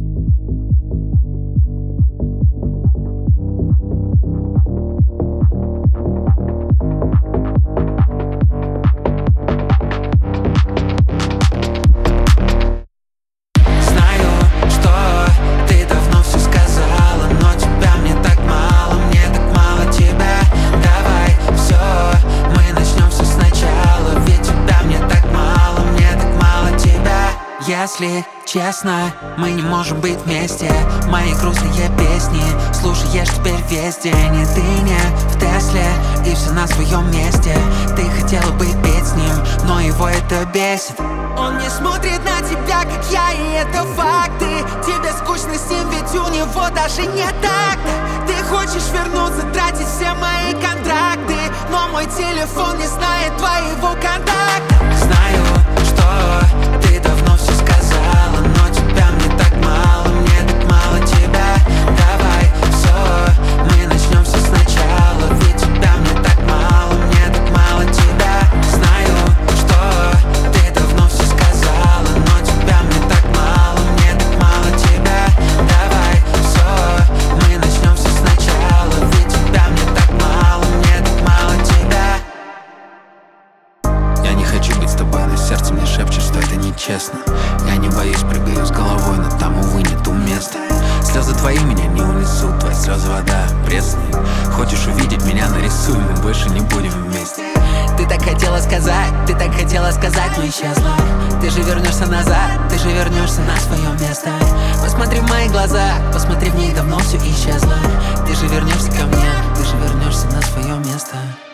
Если честно, мы не можем быть вместе. Мои грустные песни слушаешь теперь весь день. И ты не в Тесле, и все на своем месте. Ты хотела бы петь с ним, но его это бесит. Он не смотрит на тебя, как я, и это факты. Тебе скучно с ним, ведь у него даже не так-то. Ты хочешь вернуться, тратить все мои контракты, но мой телефон не знает твоего контакта. Знаю, что ты давно все сказала, но тебя мне так мало, мне так мало тебя. Давай все, мы начнем все сначала, ведь тебя мне так мало, мне так мало тебя. Знаю, что ты давно все сказала, но тебя мне так мало, мне так мало тебя. Давай все, мы начнем все сначала, ведь тебя мне так мало, мне так мало тебя. Я не хочу быть с тобой, но сердце мне шепчет, что это нечестно. Я не боюсь, прыгаю с головой, но там, увы, нету места. Слезы твои меня не унесут, твои слезы вода пресные. Хочешь увидеть меня, нарисуй, мы больше не будем вместе. Ты так хотела сказать, но исчезла. Ты же вернешься назад, ты же вернешься на свое место. Посмотри в мои глаза, посмотри в них, давно все исчезло. Ты же вернешься ко мне, ты же вернешься на свое место.